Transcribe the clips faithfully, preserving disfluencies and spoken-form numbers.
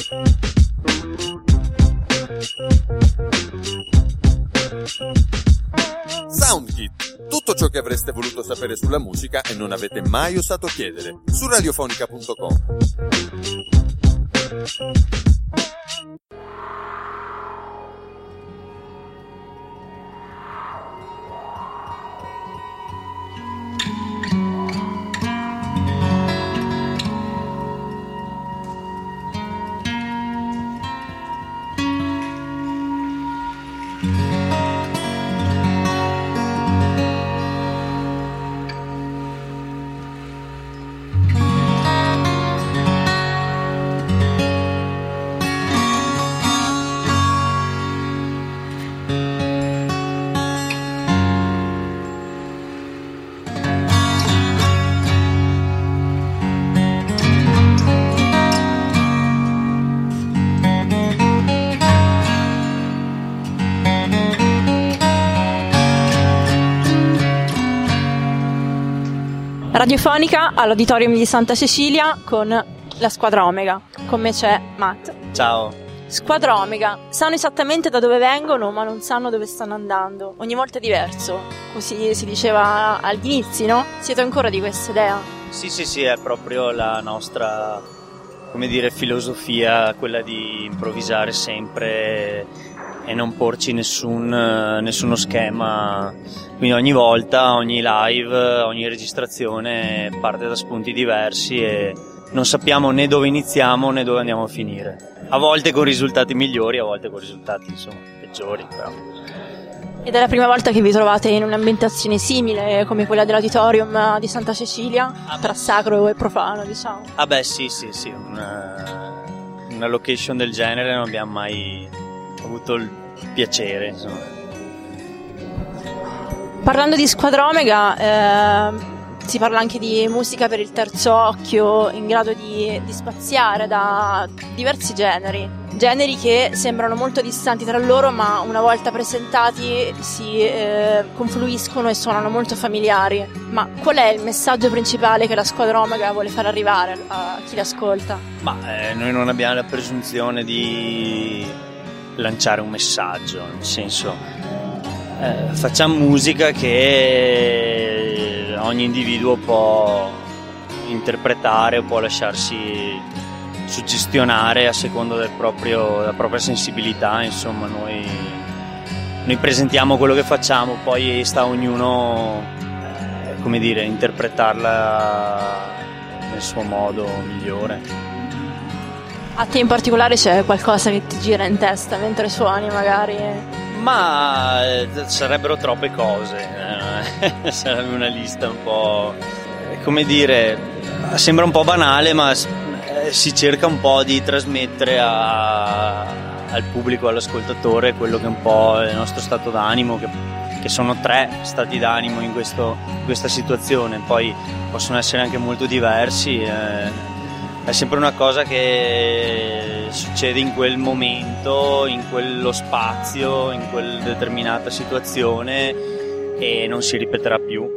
Soundkit, tutto ciò che avreste voluto sapere sulla musica e non avete mai osato chiedere, su radiofonica punto com. Radiofonica all'Auditorium di Santa Cecilia con la Squadra Omega. Con me c'è Matt. Ciao. Squadra Omega, sanno esattamente da dove vengono ma non sanno dove stanno andando. Ogni volta è diverso, così si diceva agli inizi, no? Siete ancora di questa idea? Sì, sì, sì, è proprio la nostra, come dire, filosofia, quella di improvvisare sempre e non porci nessun, nessuno schema. Quindi ogni volta, ogni live, ogni registrazione parte da spunti diversi e non sappiamo né dove iniziamo né dove andiamo a finire. A volte con risultati migliori, a volte con risultati insomma peggiori, però. Ed è la prima volta che vi trovate in un'ambientazione simile come quella dell'Auditorium di Santa Cecilia, tra sacro e profano, diciamo? Ah beh, sì, sì, sì, una, una location del genere non abbiamo mai avuto il piacere, insomma. Parlando di Squadra Omega, eh, si parla anche di musica per il terzo occhio, in grado di, di spaziare da diversi generi, generi che sembrano molto distanti tra loro, ma una volta presentati si eh, confluiscono e suonano molto familiari. Ma qual è il messaggio principale che la Squadra Omega vuole far arrivare a chi l'ascolta? Ma eh, noi non abbiamo la presunzione di lanciare un messaggio, nel senso eh, facciamo musica che ogni individuo può interpretare o può lasciarsi suggestionare a seconda del proprio, della propria sensibilità. Insomma, noi, noi presentiamo quello che facciamo, poi sta a ognuno eh, come dire, interpretarla nel suo modo migliore. A te in particolare c'è qualcosa che ti gira in testa mentre suoni, magari? Ma eh, sarebbero troppe cose, eh, sarebbe una lista un po', eh, come dire, sembra un po' banale, ma eh, si cerca un po' di trasmettere a, al pubblico, all'ascoltatore, quello che è un po' il nostro stato d'animo, che, che sono tre stati d'animo in, questo, in questa situazione, poi possono essere anche molto diversi. Eh, È sempre una cosa che succede in quel momento, in quello spazio, in quella determinata situazione e non si ripeterà più.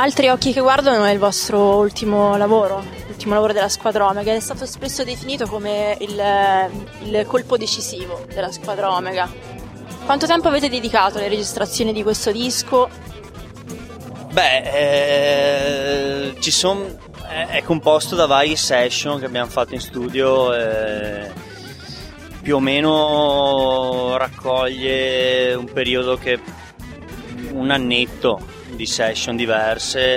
Altri occhi che guardano è il vostro ultimo lavoro, l'ultimo lavoro della Squadra Omega, è stato spesso definito come il, il colpo decisivo della Squadra Omega. Quanto tempo avete dedicato alle registrazioni di questo disco? Beh, eh, ci sono, è, è composto da varie session che abbiamo fatto in studio, eh, più o meno raccoglie un periodo che un annetto di session diverse.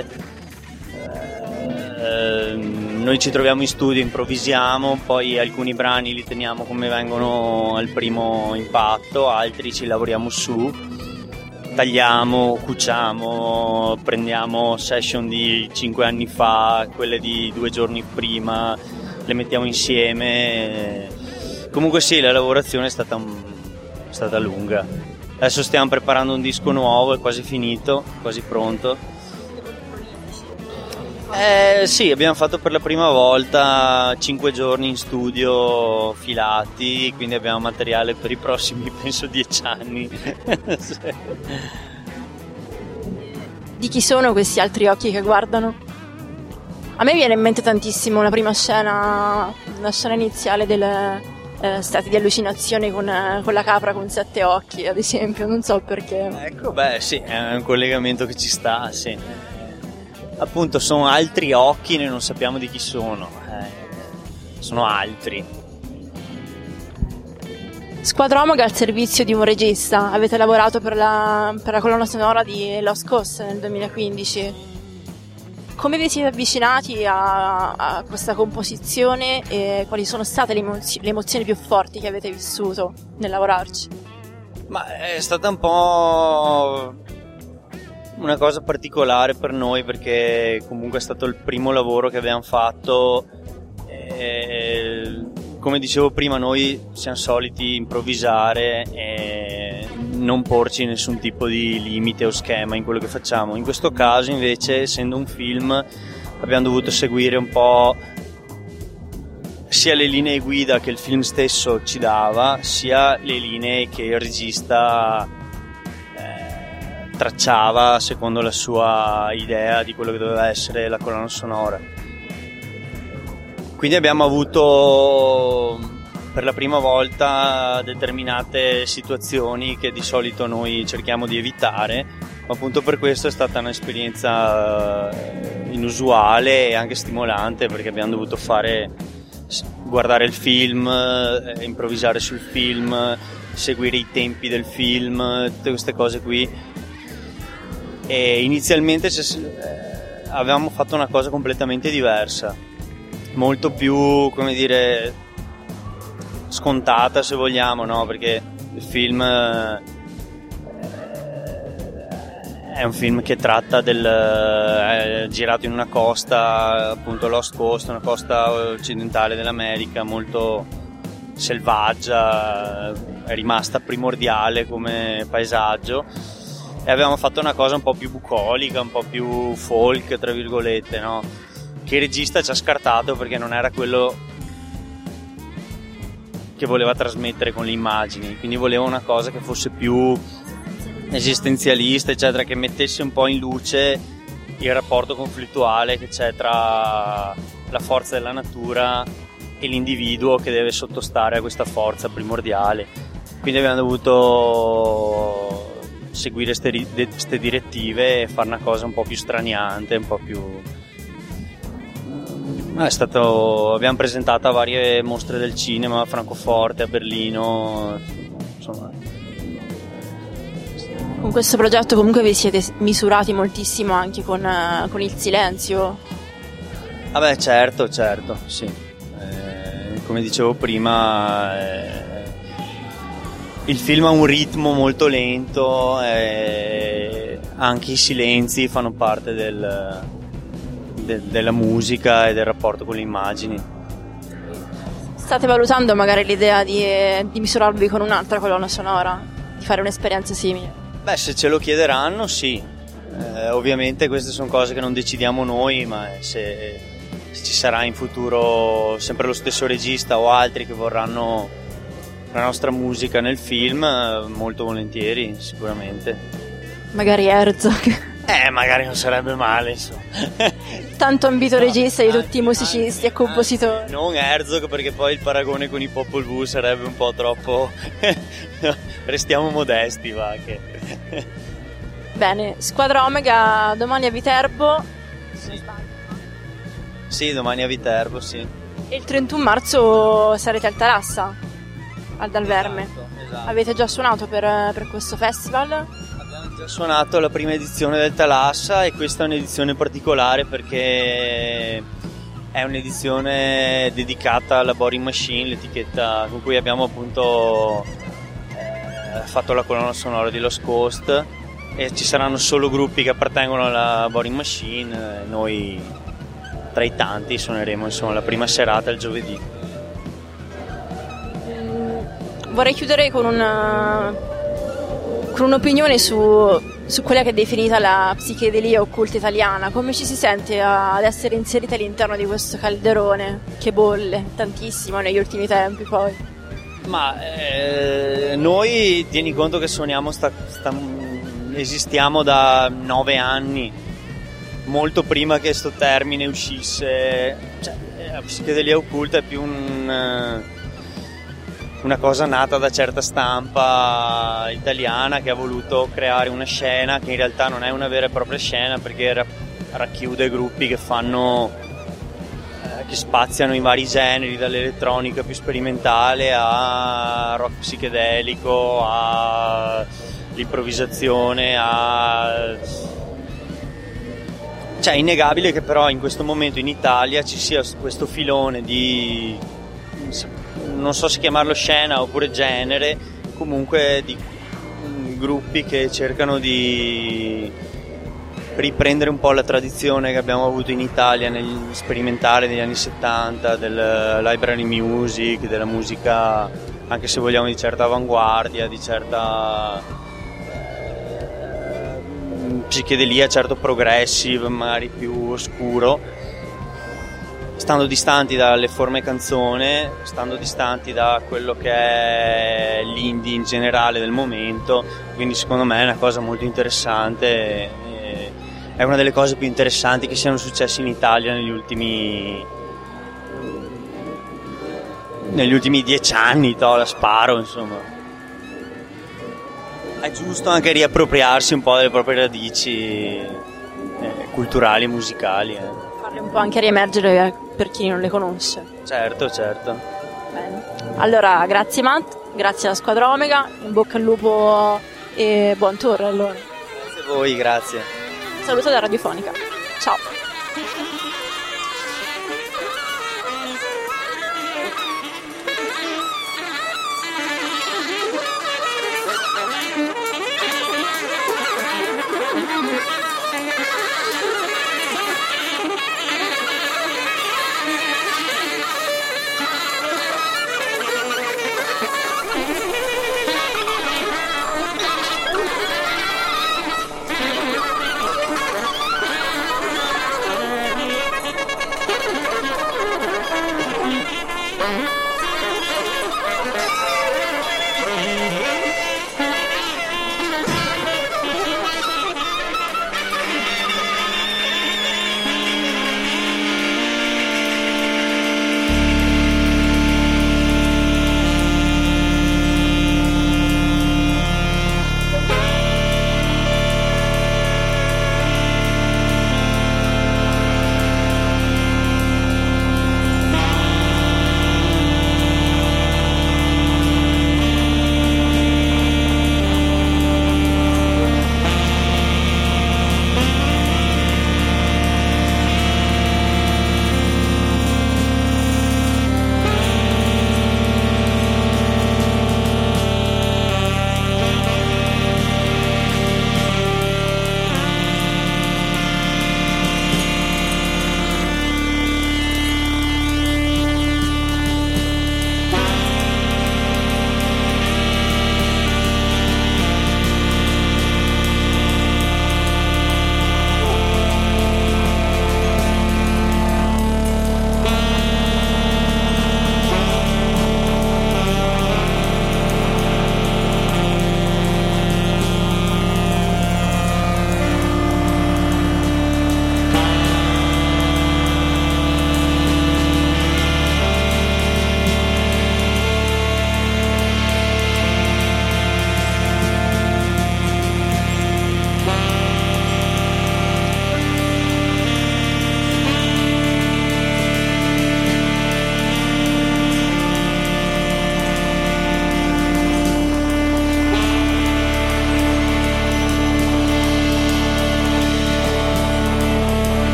Eh, noi ci troviamo in studio, improvvisiamo, poi alcuni brani li teniamo come vengono al primo impatto, altri ci lavoriamo su, tagliamo, cuciamo, prendiamo session di cinque anni fa, quelle di due giorni prima, le mettiamo insieme. Comunque sì, la lavorazione è stata, è stata lunga. Adesso stiamo preparando un disco nuovo, è quasi finito, quasi pronto. Eh, sì, abbiamo fatto per la prima volta cinque giorni in studio filati, quindi abbiamo materiale per i prossimi, penso, dieci anni. Sì. Di chi sono questi altri occhi che guardano? A me viene in mente tantissimo la prima scena, la scena iniziale del... Eh, stati di allucinazione con, eh, con la capra con sette occhi, ad esempio, non so perché. Ecco, beh, sì, è un collegamento che ci sta, sì. Appunto, sono altri occhi, noi non sappiamo di chi sono, eh, sono altri. Squadra Omega al servizio di un regista, avete lavorato per la, per la colonna sonora di Lost Coast nel duemilaquindici. Come vi siete avvicinati a, a questa composizione e quali sono state le, emozio- le emozioni più forti che avete vissuto nel lavorarci? Ma è stata un po' una cosa particolare per noi, perché comunque è stato il primo lavoro che abbiamo fatto e, come dicevo prima, noi siamo soliti improvvisare e non porci nessun tipo di limite o schema in quello che facciamo. In questo caso invece, essendo un film, abbiamo dovuto seguire un po' sia le linee guida che il film stesso ci dava, sia le linee che il regista eh, tracciava secondo la sua idea di quello che doveva essere la colonna sonora. Quindi abbiamo avuto per la prima volta determinate situazioni che di solito noi cerchiamo di evitare, ma appunto per questo è stata un'esperienza inusuale e anche stimolante, perché abbiamo dovuto fare guardare il film, improvvisare sul film, seguire i tempi del film, tutte queste cose qui. E inizialmente avevamo fatto una cosa completamente diversa, molto più, come dire, scontata, se vogliamo, no? Perché il film eh, è un film che tratta del è girato in una costa, appunto Lost Coast, una costa occidentale dell'America molto selvaggia, è rimasta primordiale come paesaggio, e avevamo fatto una cosa un po' più bucolica, un po' più folk, tra virgolette, no? Che il regista ci ha scartato perché non era quello che voleva trasmettere con le immagini, quindi voleva una cosa che fosse più esistenzialista, eccetera, che mettesse un po' in luce il rapporto conflittuale che c'è tra la forza della natura e l'individuo che deve sottostare a questa forza primordiale. Quindi abbiamo dovuto seguire queste direttive e fare una cosa un po' più straniante, un po' più... È stato, abbiamo presentato a varie mostre del cinema, a Francoforte, a Berlino, insomma. Con questo progetto comunque vi siete misurati moltissimo anche con, con il silenzio. Vabbè, certo, certo, sì. Eh, come dicevo prima, eh, il film ha un ritmo molto lento e anche i silenzi fanno parte del... della musica e del rapporto con le immagini. State valutando magari l'idea di, di misurarvi con un'altra colonna sonora, di fare un'esperienza simile? Beh, se ce lo chiederanno, sì. Eh, ovviamente queste sono cose che non decidiamo noi, ma se, se ci sarà in futuro sempre lo stesso regista o altri che vorranno la nostra musica nel film, molto volentieri, sicuramente. Magari Herzog. Eh, magari non sarebbe male, insomma. Tanto ambito regista di tutti i musicisti e compositori. Non Herzog, perché poi il paragone con i Popol Vuh sarebbe un po' troppo... Restiamo modesti, va, che... Bene, Squadra Omega domani a Viterbo. Sì. Sì, domani a Viterbo, sì. E il trentuno marzo sarete al Talassa, al Dal Verme. Esatto, esatto. Avete già suonato per, per questo festival? Abbiamo già suonato la prima edizione del Talassa e questa è un'edizione particolare perché è un'edizione dedicata alla Boring Machine, l'etichetta con cui abbiamo appunto eh, fatto la colonna sonora di Lost Coast, e ci saranno solo gruppi che appartengono alla Boring Machine. Noi tra i tanti suoneremo insomma la prima serata il giovedì. Mm, vorrei chiudere con una con un'opinione su, su quella che è definita la psichedelia occulta italiana. Come ci si sente a, ad essere inseriti all'interno di questo calderone che bolle tantissimo negli ultimi tempi poi? Ma eh, noi, tieni conto che suoniamo sta, sta, esistiamo da nove anni, molto prima che sto termine uscisse. Cioè, la psichedelia occulta è più un, una cosa nata da certa stampa italiana che ha voluto creare una scena che in realtà non è una vera e propria scena, perché racchiude gruppi che fanno eh, che spaziano in vari generi, dall'elettronica più sperimentale a rock psichedelico, all'improvvisazione, a... Cioè, è innegabile che però in questo momento in Italia ci sia questo filone di, non so se chiamarlo scena oppure genere, comunque di gruppi che cercano di riprendere un po' la tradizione che abbiamo avuto in Italia negli sperimentali degli anni settanta, del library music, della musica anche se vogliamo di certa avanguardia, di certa psichedelia, certo progressive, magari più oscuro, stando distanti dalle forme canzone, stando distanti da quello che è l'indie in generale del momento. Quindi secondo me è una cosa molto interessante, è una delle cose più interessanti che siano successe in Italia negli ultimi negli ultimi dieci anni, to, la sparo, insomma. È giusto anche riappropriarsi un po' delle proprie radici eh, culturali e musicali. Eh. Farle un po' anche riemergere per chi non le conosce. Certo, certo. Bene. Allora, grazie Matt, grazie alla Squadra Omega, in bocca al lupo e buon tour allora. Grazie a voi, grazie. Un saluto da Radiofonica. Ciao.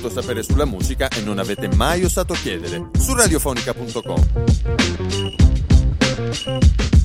voluto sapere sulla musica e non avete mai osato chiedere, su radiofonica punto com.